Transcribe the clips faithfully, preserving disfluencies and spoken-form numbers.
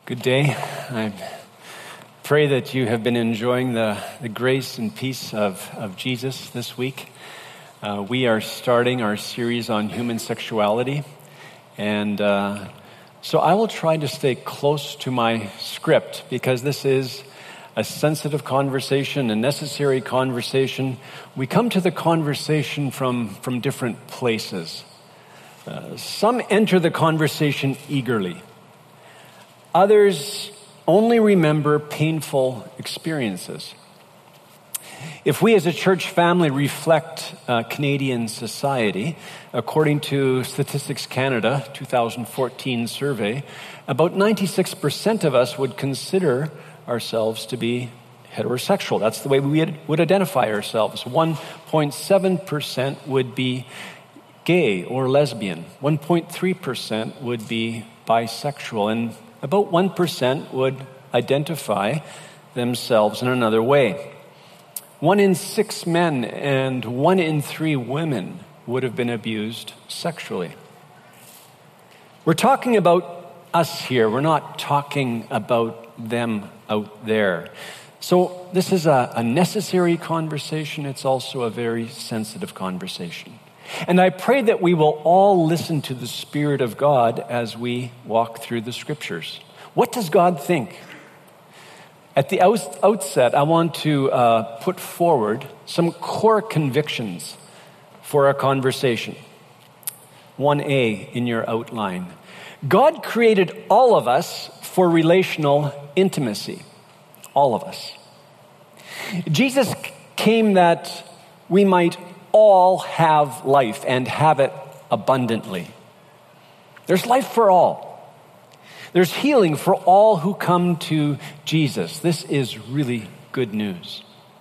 Good day. I pray that you have been enjoying the, the grace and peace of, of Jesus this week. Uh, we are starting our series on human sexuality, and uh, so I will try to stay close to my script because this is a sensitive conversation, a necessary conversation. We come to the conversation from, from different places. Uh, some enter the conversation eagerly. Others only remember painful experiences. If we as a church family reflect uh, Canadian society, according to Statistics Canada two thousand fourteen survey, about ninety-six percent of us would consider ourselves to be heterosexual. That's the way we would identify ourselves. one point seven percent would be gay or lesbian. one point three percent would be bisexual. And about one percent would identify themselves in another way. One in six men and one in three women would have been abused sexually. We're talking about us here. We're not talking about them out there. So this is a, a necessary conversation. It's also a very sensitive conversation. And I pray that we will all listen to the Spirit of God as we walk through the Scriptures. What does God think? At the outset, I want to uh, put forward some core convictions for our conversation. one A in your outline. God created all of us for relational intimacy. All of us. Jesus came that we might all have life and have it abundantly. There's life for all. There's healing for all who come to Jesus. This is really good news.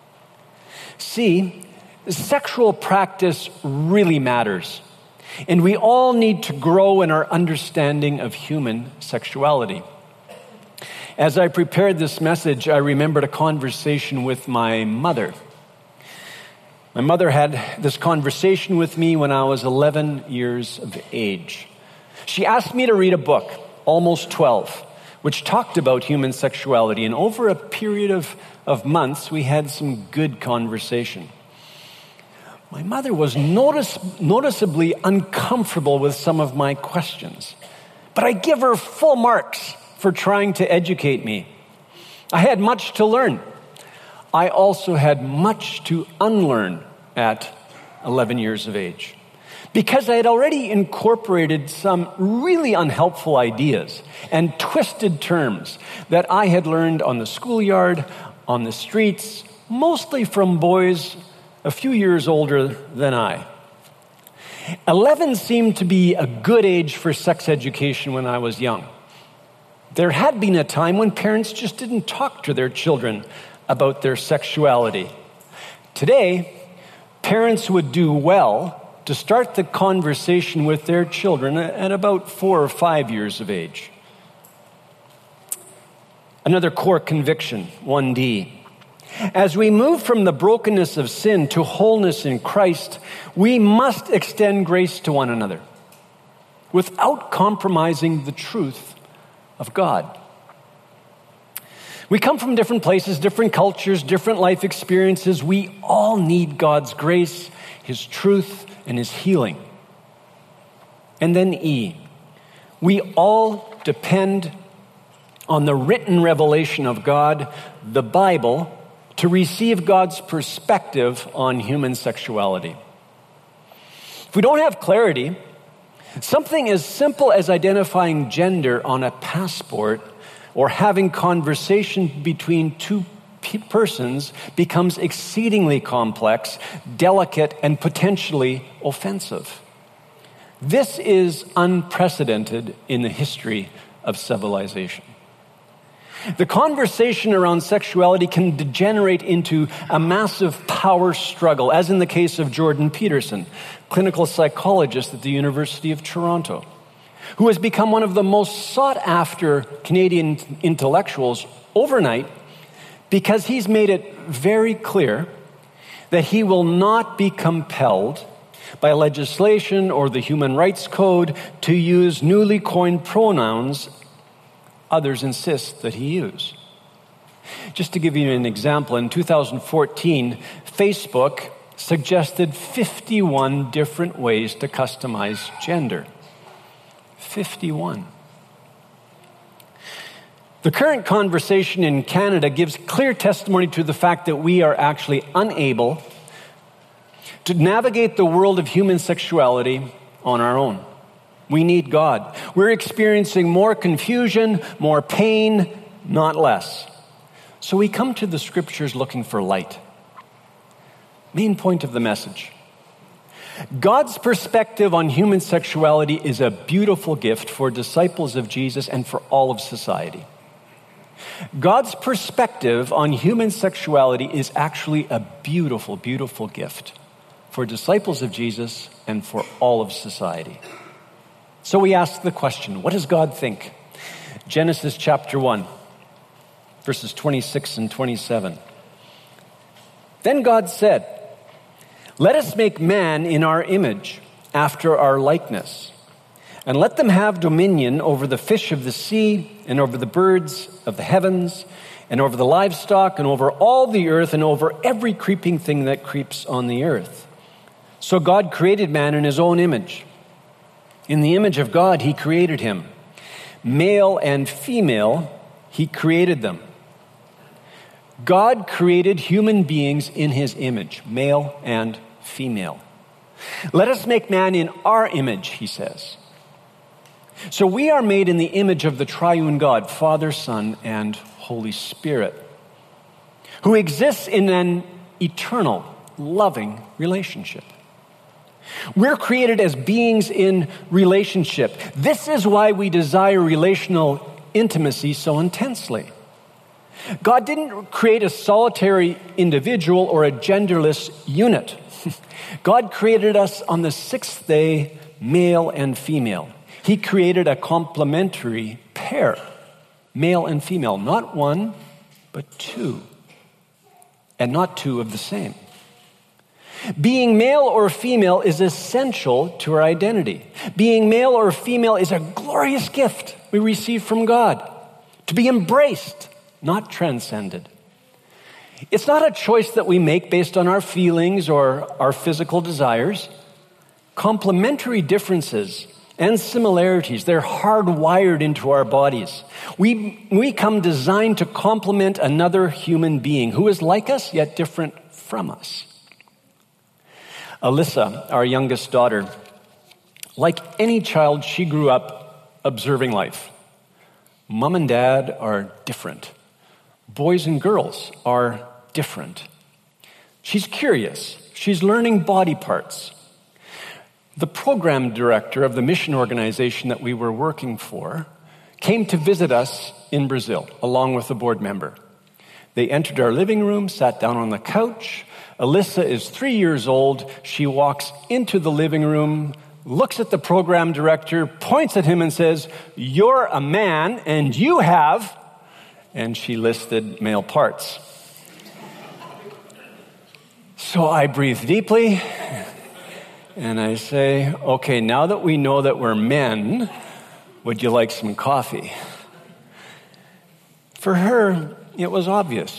See, sexual practice really matters, and we all need to grow in our understanding of human sexuality. As I prepared this message, I remembered a conversation with my mother. My mother had this conversation with me when I was eleven years of age. She asked me to read a book, Almost twelve, which talked about human sexuality. And over a period of, of months, we had some good conversation. My mother was notice, noticeably uncomfortable with some of my questions, but I give her full marks for trying to educate me. I had much to learn. I also had much to unlearn at eleven years of age, because I had already incorporated some really unhelpful ideas and twisted terms that I had learned on the schoolyard, on the streets, mostly from boys a few years older than I. eleven seemed to be a good age for sex education when I was young. There had been a time when parents just didn't talk to their children about their sexuality. Today, parents would do well to start the conversation with their children at about four or five years of age. Another core conviction, one D. As we move from the brokenness of sin to wholeness in Christ, we must extend grace to one another without compromising the truth of God. We come from different places, different cultures, different life experiences. We all need God's grace, His truth, and His healing. And then E, we all depend on the written revelation of God, the Bible, to receive God's perspective on human sexuality. If we don't have clarity, something as simple as identifying gender on a passport or having conversation between two persons becomes exceedingly complex, delicate, and potentially offensive. This is unprecedented in the history of civilization. The conversation around sexuality can degenerate into a massive power struggle, as in the case of Jordan Peterson, clinical psychologist at the University of Toronto, who has become one of the most sought-after Canadian intellectuals overnight because he's made it very clear that he will not be compelled by legislation or the Human Rights Code to use newly coined pronouns others insist that he use. Just to give you an example, in two thousand fourteen, Facebook suggested fifty-one different ways to customize gender. fifty-one. The current conversation in Canada gives clear testimony to the fact that we are actually unable to navigate the world of human sexuality on our own. We need God. We're experiencing more confusion, more pain, not less. So we come to the scriptures looking for light. Main point of the message. God's perspective on human sexuality is a beautiful gift for disciples of Jesus and for all of society. God's perspective on human sexuality is actually a beautiful, beautiful gift for disciples of Jesus and for all of society. So we ask the question, what does God think? Genesis chapter one, verses twenty-six and twenty-seven. Then God said, "Let us make man in our image, after our likeness, and let them have dominion over the fish of the sea, and over the birds of the heavens, and over the livestock, and over all the earth, and over every creeping thing that creeps on the earth." So God created man in his own image. In the image of God, he created him. Male and female, he created them. God created human beings in his image, male and female. Let us make man in our image, he says. So we are made in the image of the triune God, Father, Son, and Holy Spirit, who exists in an eternal, loving relationship. We're created as beings in relationship. This is why we desire relational intimacy so intensely. God didn't create a solitary individual or a genderless unit. God created us on the sixth day, male and female. He created a complementary pair, male and female, not one, but two, and not two of the same. Being male or female is essential to our identity. Being male or female is a glorious gift we receive from God, to be embraced, not transcended. It's not a choice that we make based on our feelings or our physical desires. Complementary differences and similarities, they're hardwired into our bodies. We, we come designed to complement another human being who is like us yet different from us. Alyssa, our youngest daughter, like any child, she grew up observing life. Mom and dad are different. Boys and girls are different. She's curious. She's learning body parts. The program director of the mission organization that we were working for came to visit us in Brazil, along with a board member. They entered our living room, sat down on the couch. Alyssa is three years old. She walks into the living room, looks at the program director, points at him and says, "You're a man and you have," and she listed male parts. So I breathe deeply and I say, "Okay, now that we know that we're men, would you like some coffee?" For her, it was obvious.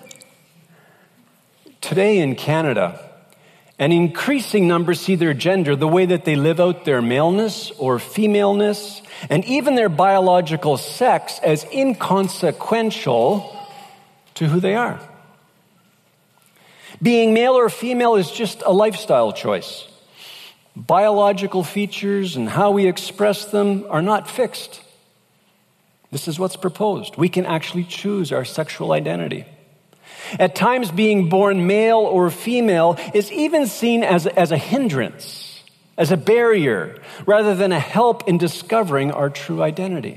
Today in Canada, an increasing number see their gender, the way that they live out their maleness or femaleness, and even their biological sex, as inconsequential to who they are. Being male or female is just a lifestyle choice. Biological features and how we express them are not fixed. This is what's proposed. We can actually choose our sexual identity. At times, being born male or female is even seen as, as a hindrance, as a barrier, rather than a help in discovering our true identity.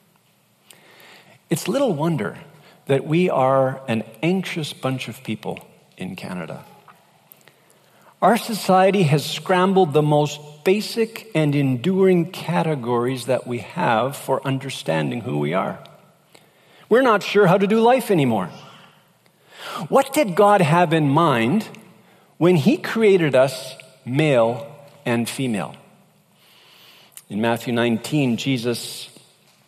It's little wonder that we are an anxious bunch of people in Canada. Our society has scrambled the most basic and enduring categories that we have for understanding who we are. We're not sure how to do life anymore. What did God have in mind when he created us male and female? In Matthew nineteen, Jesus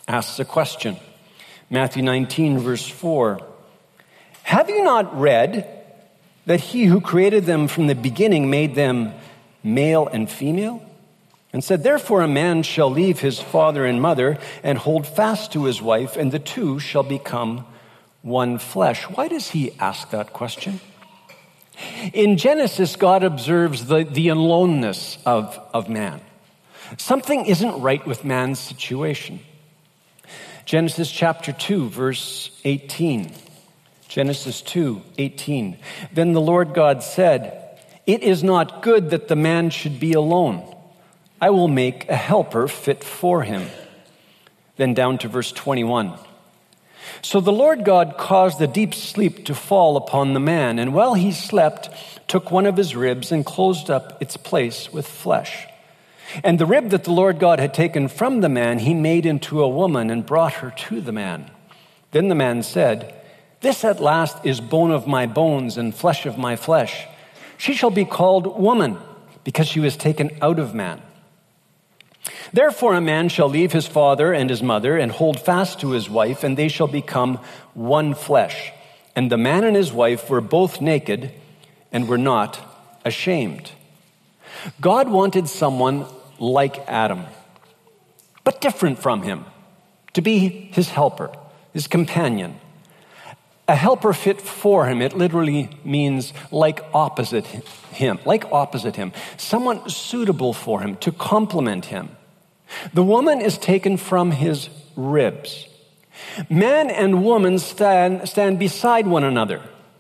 asks a question. Matthew nineteen, verse four. Have you not read that he who created them from the beginning made them male and female? And said, therefore a man shall leave his father and mother and hold fast to his wife, and the two shall become one flesh. Why does he ask that question? In Genesis, God observes the, the aloneness of, of man. Something isn't right with man's situation. Genesis chapter two, verse eighteen. Genesis two, eighteen. Then the Lord God said, it is not good that the man should be alone. I will make a helper fit for him. Then down to verse twenty-one. So the Lord God caused a deep sleep to fall upon the man, and while he slept, took one of his ribs and closed up its place with flesh. And the rib that the Lord God had taken from the man, he made into a woman and brought her to the man. Then the man said, this at last is bone of my bones and flesh of my flesh. She shall be called woman, because she was taken out of man. Therefore a man shall leave his father and his mother and hold fast to his wife, and they shall become one flesh. And the man and his wife were both naked and were not ashamed. God wanted someone like Adam, but different from him, to be his helper, his companion. A helper fit for him, it literally means like opposite him, like opposite him, someone suitable for him, to complement him. The woman is taken from his ribs. Man and woman stand, stand beside one another.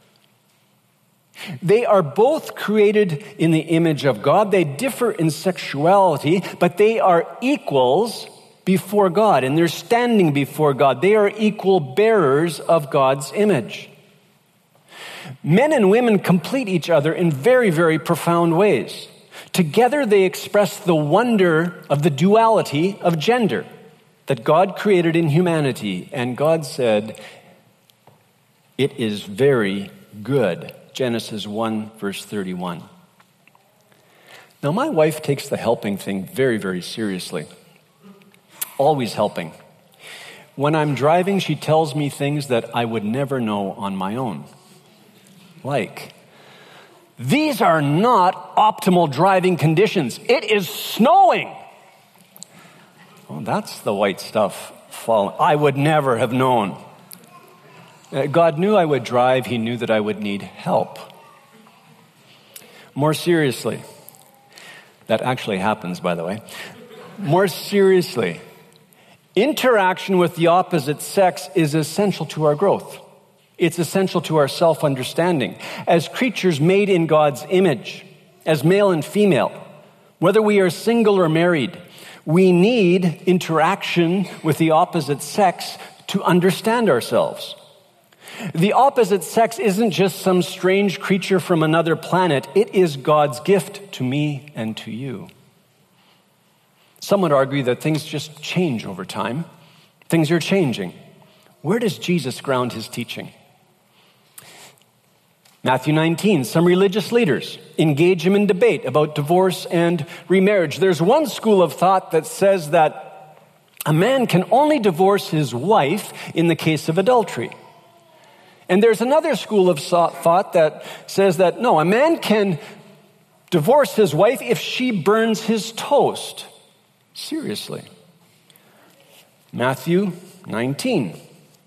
They are both created in the image of God. They differ in sexuality, but they are equals before God, and they're standing before God. They are equal bearers of God's image. Men and women complete each other in very, very profound ways. Together they express the wonder of the duality of gender that God created in humanity. And God said, it is very good. Genesis one, verse thirty-one. Now, my wife takes the helping thing very, very seriously. Always helping. When I'm driving, she tells me things that I would never know on my own. Like, these are not optimal driving conditions. It is snowing. Oh, that's the white stuff falling. I would never have known. God knew I would drive. He knew that I would need help. More seriously, that actually happens, by the way. More seriously, interaction with the opposite sex is essential to our growth. It's essential to our self-understanding. As creatures made in God's image, as male and female, whether we are single or married, we need interaction with the opposite sex to understand ourselves. The opposite sex isn't just some strange creature from another planet. It is God's gift to me and to you. Some would argue that things just change over time. Things are changing. Where does Jesus ground his teaching? Matthew nineteen, some religious leaders engage him in debate about divorce and remarriage. There's one school of thought that says that a man can only divorce his wife in the case of adultery. And there's another school of thought that says that, no, a man can divorce his wife if she burns his toast. Seriously. Matthew nineteen,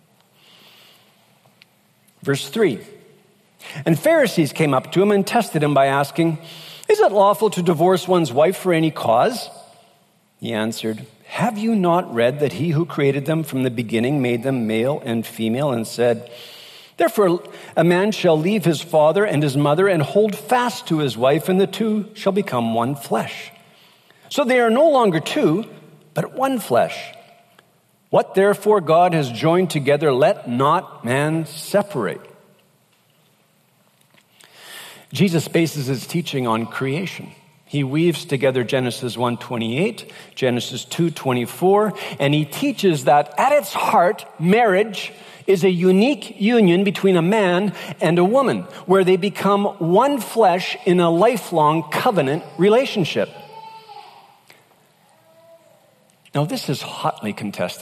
verse three. And Pharisees came up to him and tested him by asking, is it lawful to divorce one's wife for any cause? He answered, have you not read that he who created them from the beginning made them male and female, and said, therefore a man shall leave his father and his mother and hold fast to his wife, and the two shall become one flesh. So they are no longer two, but one flesh. What therefore God has joined together, let not man separate. Jesus bases his teaching on creation. He weaves together Genesis one twenty-eight, Genesis two twenty-four, and he teaches that at its heart, marriage is a unique union between a man and a woman, where they become one flesh in a lifelong covenant relationship. Now, this is hotly contested.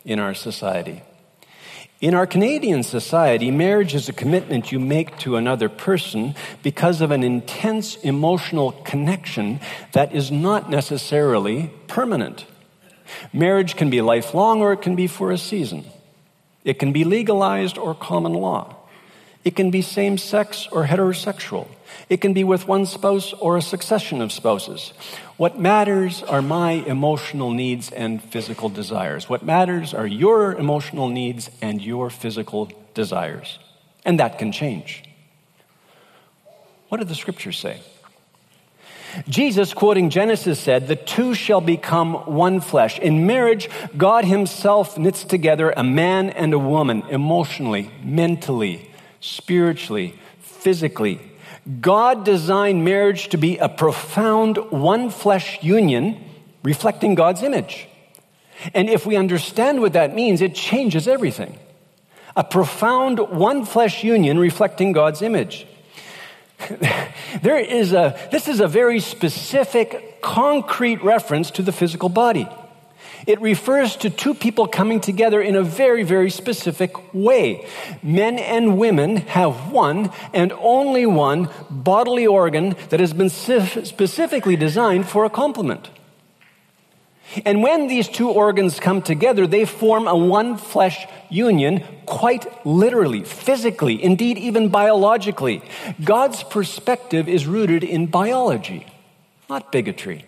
in our society. In our Canadian society, marriage is a commitment you make to another person because of an intense emotional connection that is not necessarily permanent. Marriage can be lifelong or it can be for a season. It can be legalized or common law. It can be same-sex or heterosexual. It can be with one spouse or a succession of spouses. What matters are my emotional needs and physical desires. What matters are your emotional needs and your physical desires. And that can change. What do the scriptures say? Jesus, quoting Genesis, said, "The two shall become one flesh." In marriage, God himself knits together a man and a woman emotionally, mentally, spiritually, physically. God designed marriage to be a profound one-flesh union reflecting God's image. And if we understand what that means, it changes everything. A profound one-flesh union reflecting God's image. There is a, this is a very specific, concrete reference to the physical body. It refers to two people coming together in a very, very specific way. Men and women have one and only one bodily organ that has been specifically designed for a complement. And when these two organs come together, they form a one-flesh union, quite literally, physically, indeed even biologically. God's perspective is rooted in biology, not bigotry.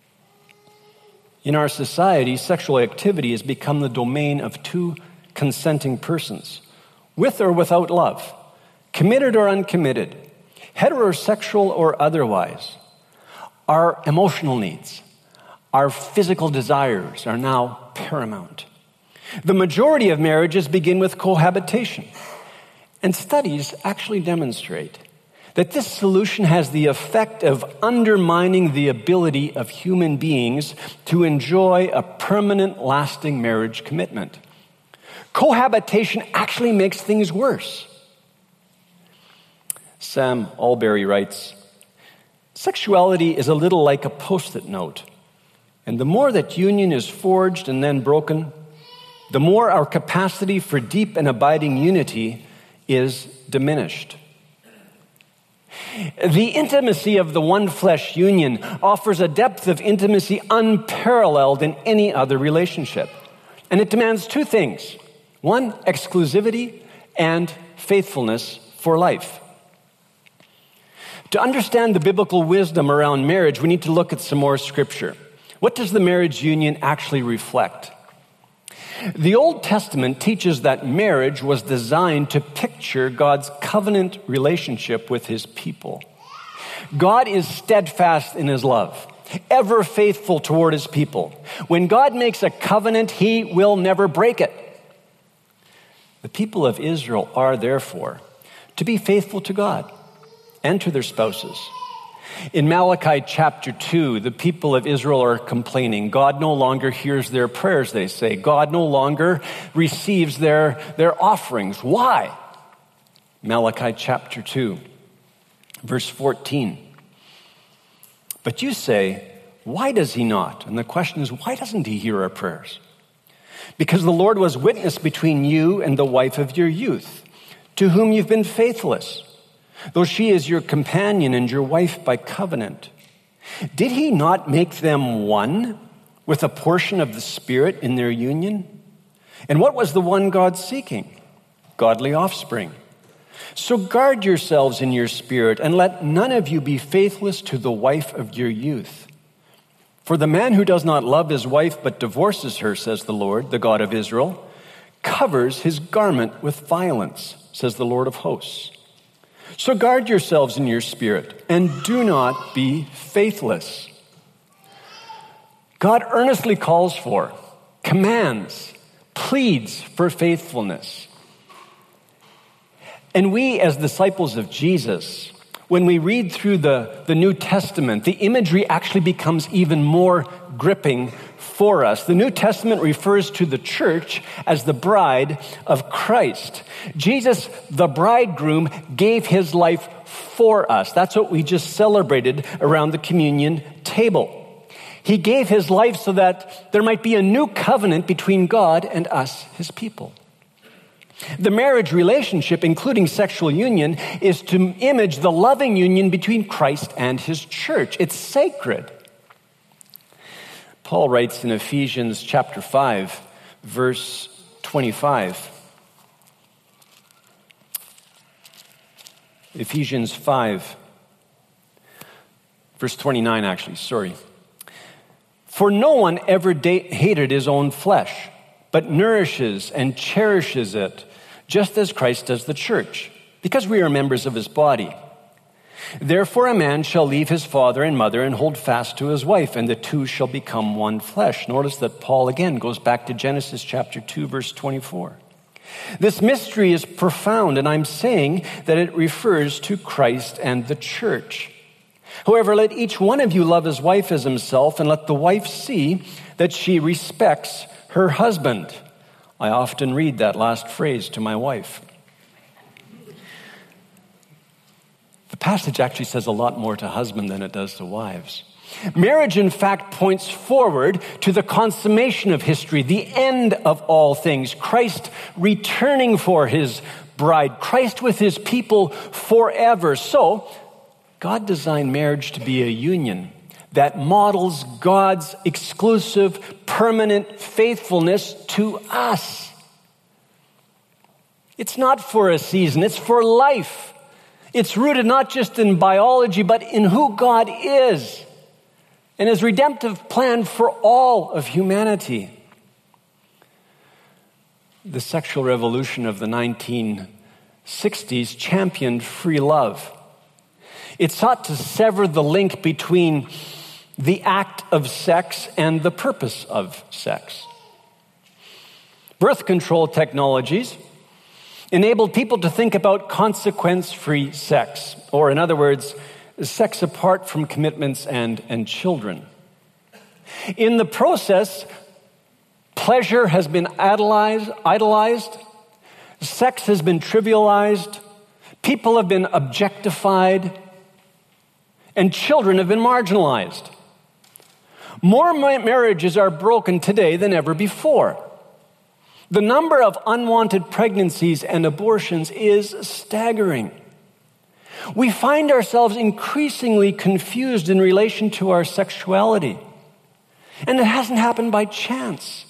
In our society, sexual activity has become the domain of two consenting persons, with or without love, committed or uncommitted, heterosexual or otherwise. Our emotional needs, our physical desires are now paramount. The majority of marriages begin with cohabitation, and studies actually demonstrate that this solution has the effect of undermining the ability of human beings to enjoy a permanent, lasting marriage commitment. Cohabitation actually makes things worse. Sam Allberry writes, "Sexuality is a little like a post-it note. And the more that union is forged and then broken, the more our capacity for deep and abiding unity is diminished." The intimacy of the one-flesh union offers a depth of intimacy unparalleled in any other relationship. And it demands two things. One, exclusivity, and faithfulness for life. To understand the biblical wisdom around marriage, we need to look at some more scripture. What does the marriage union actually reflect? The Old Testament teaches that marriage was designed to picture God's covenant relationship with his people. God is steadfast in his love, ever faithful toward his people. When God makes a covenant, he will never break it. The people of Israel are, therefore, to be faithful to God and to their spouses. In Malachi chapter two, the people of Israel are complaining. God no longer hears their prayers, they say. God no longer receives their, their offerings. Why? Malachi chapter two, verse fourteen. "But you say, why does he not?" And the question is, why doesn't he hear our prayers? "Because the Lord was witness between you and the wife of your youth, to whom you've been faithless, though she is your companion and your wife by covenant. Did he not make them one with a portion of the Spirit in their union? And what was the one God seeking? Godly offspring. So guard yourselves in your spirit, and let none of you be faithless to the wife of your youth. For the man who does not love his wife but divorces her, says the Lord, the God of Israel, covers his garment with violence, says the Lord of hosts. So guard yourselves in your spirit, and do not be faithless." God earnestly calls for, commands, pleads for faithfulness. And we, as disciples of Jesus, when we read through the, the New Testament, the imagery actually becomes even more gripping for us. The New Testament refers to the church as the bride of Christ. Jesus, the bridegroom, gave his life for us. That's what we just celebrated around the communion table. He gave his life so that there might be a new covenant between God and us, his people. The marriage relationship, including sexual union, is to image the loving union between Christ and his church. It's sacred. Paul writes in Ephesians chapter five, verse twenty-five. Ephesians five, verse twenty-nine, actually, sorry. For no one ever da- hated his own flesh, but nourishes and cherishes it, just as Christ does the church, because we are members of his body. Therefore a man shall leave his father and mother and hold fast to his wife, and the two shall become one flesh. Notice that Paul again goes back to Genesis chapter two, verse twenty-four. This mystery is profound, and I'm saying that it refers to Christ and the church. However, let each one of you love his wife as himself, and let the wife see that she respects her husband. I often read that last phrase to my wife. The passage actually says a lot more to husband than it does to wives. Marriage, in fact, points forward to the consummation of history, the end of all things, Christ returning for his bride, Christ with his people forever. So, God designed marriage to be a union that models God's exclusive, permanent faithfulness to us. It's not for a season, it's for life. It's rooted not just in biology, but in who God is and his redemptive plan for all of humanity. The sexual revolution of the nineteen sixties championed free love. It sought to sever the link between the act of sex and the purpose of sex. Birth control technologies enabled people to think about consequence-free sex, or in other words, sex apart from commitments and, and children. In the process, pleasure has been idolized, idolized, sex has been trivialized, people have been objectified, and children have been marginalized. More marriages are broken today than ever before. The number of unwanted pregnancies and abortions is staggering. We find ourselves increasingly confused in relation to our sexuality. And it hasn't happened by chance.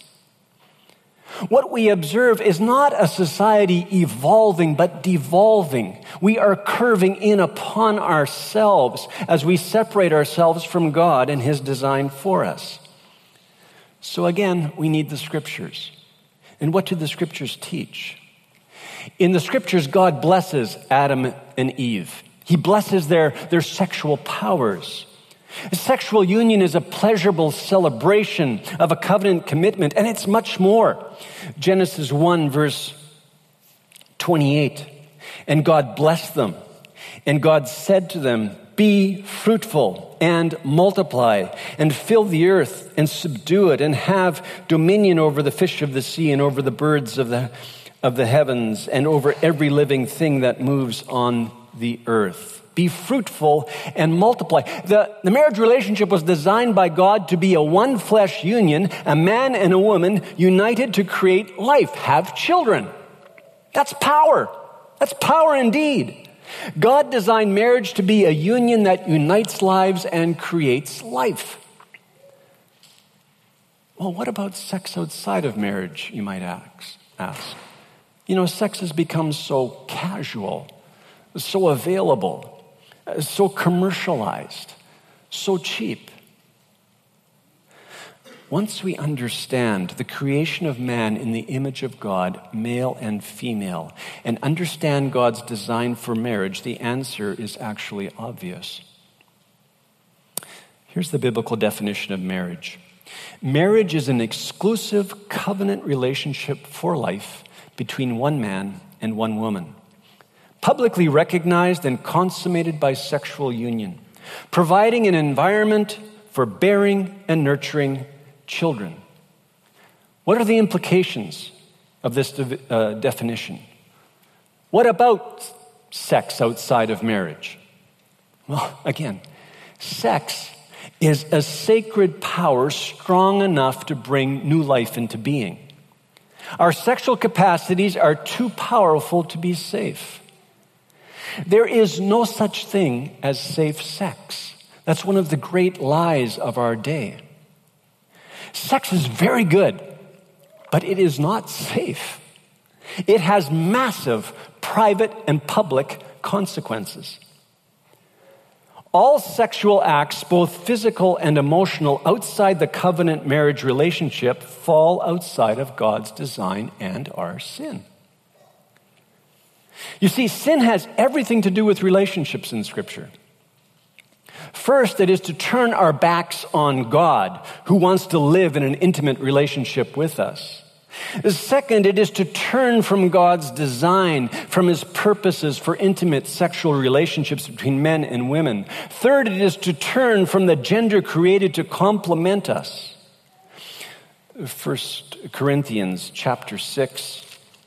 What we observe is not a society evolving, but devolving. We are curving in upon ourselves as we separate ourselves from God and his design for us. So again, we need the scriptures. And what do the scriptures teach? In the scriptures, God blesses Adam and Eve. He blesses their, their sexual powers. Sexual union is a pleasurable celebration of a covenant commitment, and it's much more. Genesis one, verse twenty-eight. And God blessed them, and God said to them, be fruitful and multiply and fill the earth and subdue it and have dominion over the fish of the sea and over the birds of the, of the heavens and over every living thing that moves on the earth. Be fruitful and multiply. The, the marriage relationship was designed by God to be a one flesh union, a man and a woman united to create life, have children. That's power. That's power indeed. God designed marriage to be a union that unites lives and creates life. Well, what about sex outside of marriage, you might ask? You know, sex has become so casual, so available, so commercialized, so cheap. Once we understand the creation of man in the image of God, male and female, and understand God's design for marriage, the answer is actually obvious. Here's the biblical definition of marriage. Marriage is an exclusive covenant relationship for life between one man and one woman, publicly recognized and consummated by sexual union, providing an environment for bearing and nurturing children. What are the implications of this de- uh, definition? What about sex outside of marriage? Well, again, sex is a sacred power strong enough to bring new life into being. Our sexual capacities are too powerful to be safe. There is no such thing as safe sex. That's one of the great lies of our day. Sex is very good, but it is not safe. It has massive private and public consequences. All sexual acts, both physical and emotional, outside the covenant marriage relationship fall outside of God's design and are sin. You see, sin has everything to do with relationships in Scripture. First, it is to turn our backs on God, who wants to live in an intimate relationship with us. Second, it is to turn from God's design, from his purposes for intimate sexual relationships between men and women. Third, it is to turn from the gender created to complement us. First Corinthians chapter six,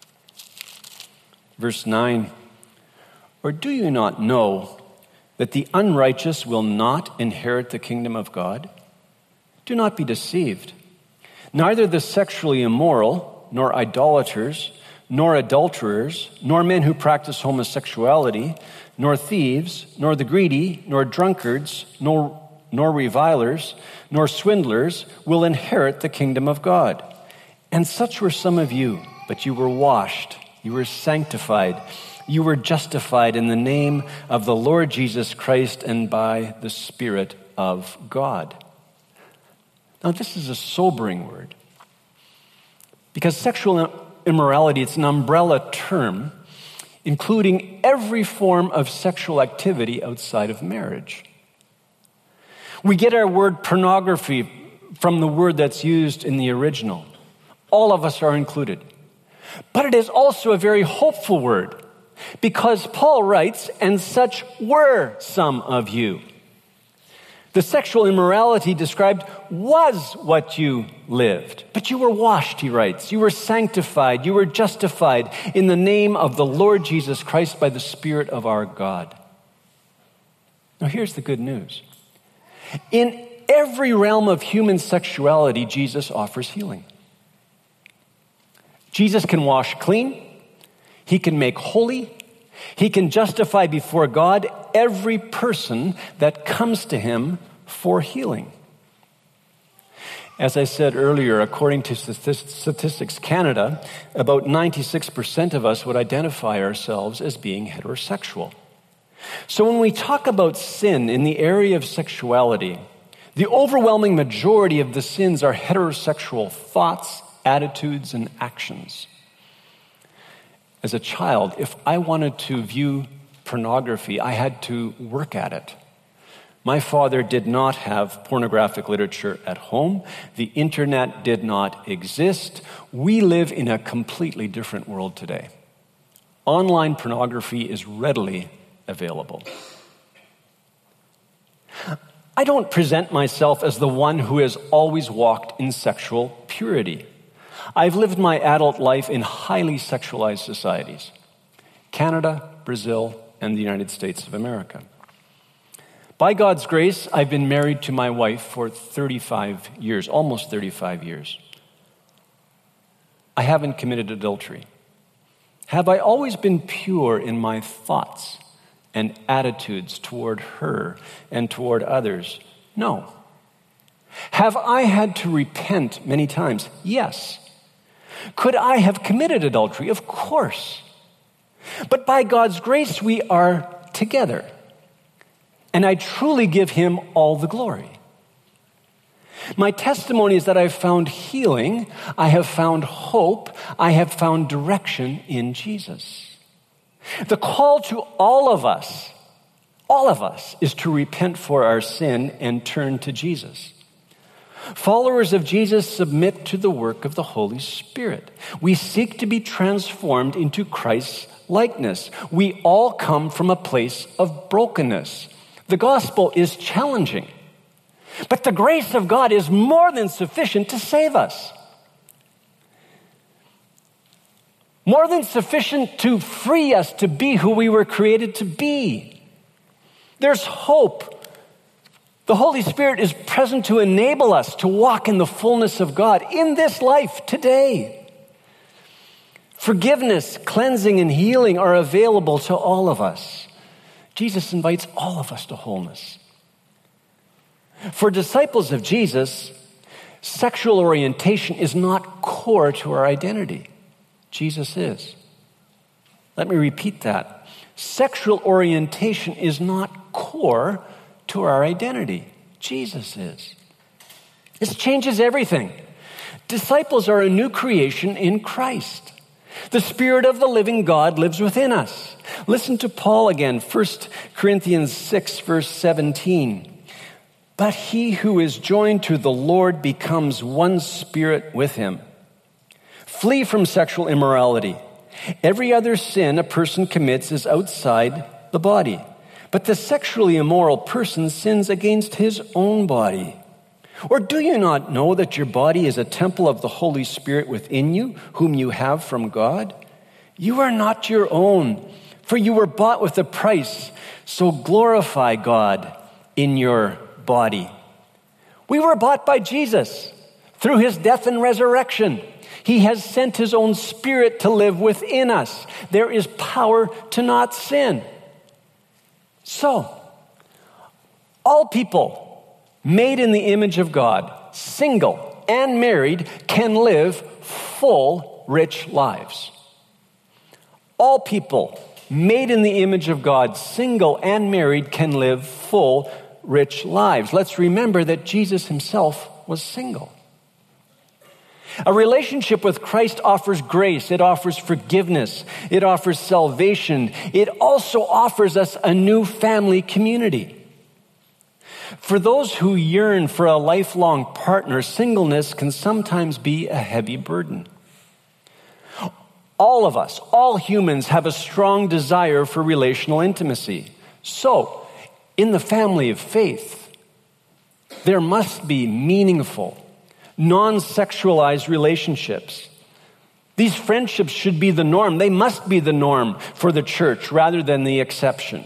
verse nine. Or do you not know that the unrighteous will not inherit the kingdom of God? Do not be deceived. Neither the sexually immoral, nor idolaters, nor adulterers, nor men who practice homosexuality, nor thieves, nor the greedy, nor drunkards, nor, nor revilers, nor swindlers will inherit the kingdom of God. And such were some of you, but you were washed, you were sanctified, you were justified in the name of the Lord Jesus Christ and by the Spirit of God. Now, this is a sobering word, because sexual immorality, it's an umbrella term, including every form of sexual activity outside of marriage. We get our word pornography from the word that's used in the original. All of us are included. But it is also a very hopeful word, because Paul writes, and such were some of you. The sexual immorality described was what you lived. But you were washed, he writes. You were sanctified. You were justified in the name of the Lord Jesus Christ by the Spirit of our God. Now here's the good news. In every realm of human sexuality, Jesus offers healing. Jesus can wash clean. He can make holy. He can justify before God every person that comes to him for healing. As I said earlier, according to Statistics Canada, about ninety-six percent of us would identify ourselves as being heterosexual. So when we talk about sin in the area of sexuality, the overwhelming majority of the sins are heterosexual thoughts, attitudes, and actions. As a child, if I wanted to view pornography, I had to work at it. My father did not have pornographic literature at home. The internet did not exist. We live in a completely different world today. Online pornography is readily available. I don't present myself as the one who has always walked in sexual purity. I've lived my adult life in highly sexualized societies: Canada, Brazil, and the United States of America. By God's grace, I've been married to my wife for thirty-five years, almost thirty-five years. I haven't committed adultery. Have I always been pure in my thoughts and attitudes toward her and toward others? No. Have I had to repent many times? Yes. Could I have committed adultery? Of course. But by God's grace, we are together. And I truly give him all the glory. My testimony is that I've found healing, I have found hope, I have found direction in Jesus. The call to all of us, all of us, is to repent for our sin and turn to Jesus. Followers of Jesus submit to the work of the Holy Spirit. We seek to be transformed into Christ's likeness. We all come from a place of brokenness. The gospel is challenging, but the grace of God is more than sufficient to save us. More than sufficient to free us to be who we were created to be. There's hope The Holy Spirit is present to enable us to walk in the fullness of God in this life today. Forgiveness, cleansing, and healing are available to all of us. Jesus invites all of us to wholeness. For disciples of Jesus, sexual orientation is not core to our identity. Jesus is. Let me repeat that. Sexual orientation is not core to our identity. Jesus is. This changes everything. Disciples are a new creation in Christ. The Spirit of the living God lives within us. Listen to Paul again, First Corinthians six, verse seventeen. But he who is joined to the Lord becomes one spirit with him. Flee from sexual immorality. Every other sin a person commits is outside the body, but the sexually immoral person sins against his own body. Or do you not know that your body is a temple of the Holy Spirit within you, whom you have from God? You are not your own, for you were bought with a price, so glorify God in your body. We were bought by Jesus through his death and resurrection. He has sent his own Spirit to live within us. There is power to not sin. So, all people made in the image of God, single and married, can live full, rich lives. All people made in the image of God, single and married, can live full, rich lives. Let's remember that Jesus himself was single. A relationship with Christ offers grace. It offers forgiveness. It offers salvation. It also offers us a new family community. For those who yearn for a lifelong partner, singleness can sometimes be a heavy burden. All of us, all humans, have a strong desire for relational intimacy. So, in the family of faith, there must be meaningful, non-sexualized relationships. These friendships should be the norm. They must be the norm for the church rather than the exception.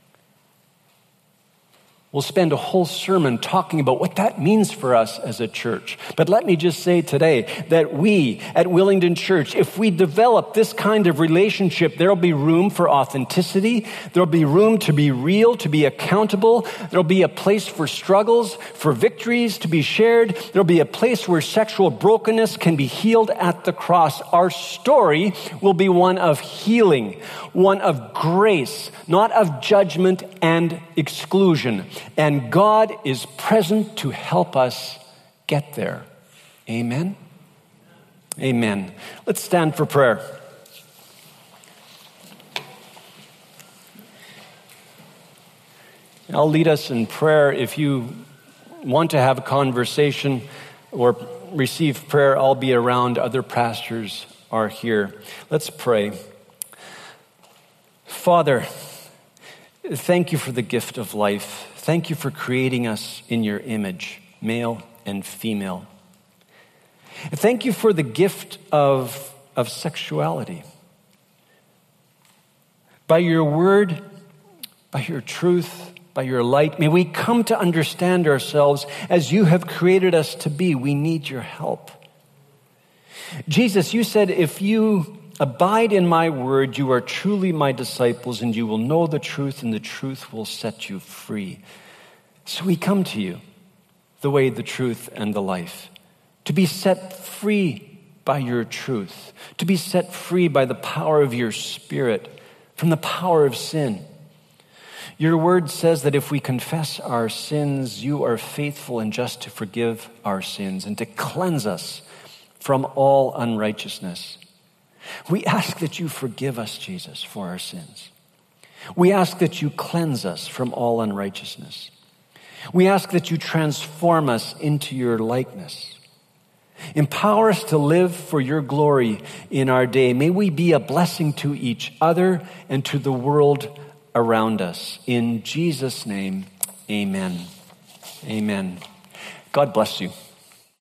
We'll spend a whole sermon talking about what that means for us as a church. But let me just say today that we at Willingdon Church, if we develop this kind of relationship, there'll be room for authenticity. There'll be room to be real, to be accountable. There'll be a place for struggles, for victories to be shared. There'll be a place where sexual brokenness can be healed at the cross. Our story will be one of healing, one of grace, not of judgment and exclusion. And God is present to help us get there. Amen? Amen. Let's stand for prayer. I'll lead us in prayer. If you want to have a conversation or receive prayer, I'll be around. Other pastors are here. Let's pray. Father, thank you for the gift of life. Thank you for creating us in your image, male and female. Thank you for the gift of, of sexuality. By your word, by your truth, by your light, may we come to understand ourselves as you have created us to be. We need your help. Jesus, you said, if you abide in my word, you are truly my disciples, and you will know the truth, and the truth will set you free. So we come to you, the way, the truth, and the life, to be set free by your truth, to be set free by the power of your Spirit from the power of sin. Your word says that if we confess our sins, you are faithful and just to forgive our sins and to cleanse us from all unrighteousness. We ask that you forgive us, Jesus, for our sins. We ask that you cleanse us from all unrighteousness. We ask that you transform us into your likeness. Empower us to live for your glory in our day. May we be a blessing to each other and to the world around us. In Jesus' name, amen. Amen. God bless you.